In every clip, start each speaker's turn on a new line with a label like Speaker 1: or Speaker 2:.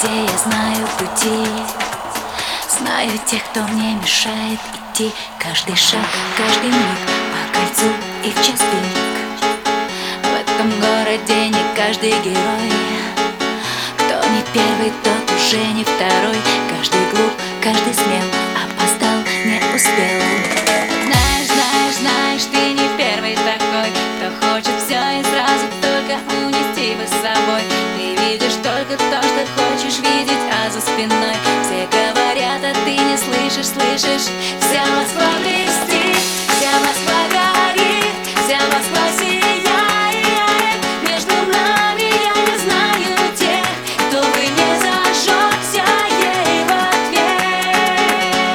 Speaker 1: городе я знаю пути, знаю тех, кто мне мешает идти. Каждый шаг, каждый миг по кольцу и в час пик. В этом городе не каждый герой. Кто не первый, тот уже не второй. Каждый глуп, каждый смел, опоздал, не успел. Знаешь, знаешь, знаешь, ты не первый такой, кто хочет все и сразу только унести бы с собой. Ты видишь только то, что хочешь видеть, а за спиной все говорят, а ты не слышишь, слышишь. Вся Москва блестит, вся Москва горит, вся Москва сияет. Между нами я не знаю тех, кто бы не зажегся ей в ответ.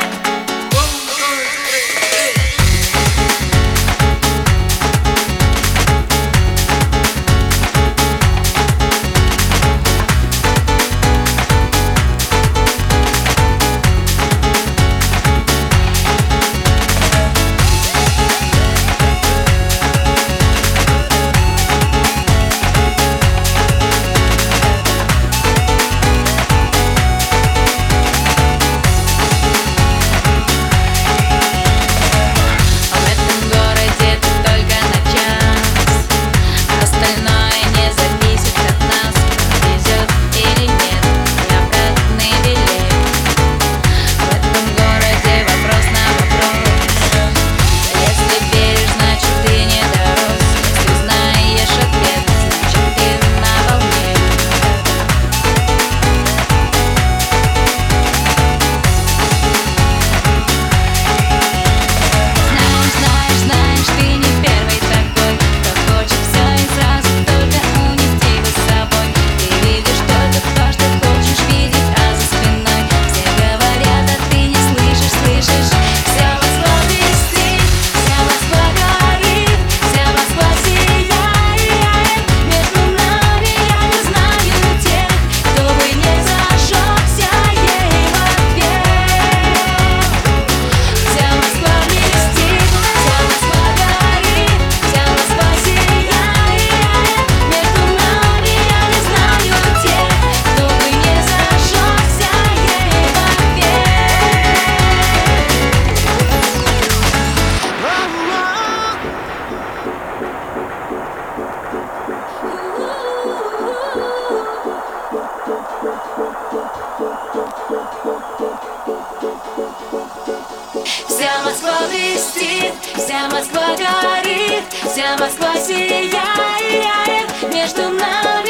Speaker 1: Вся Москва блестит, вся Москва горит, вся Москва сияет. Между нами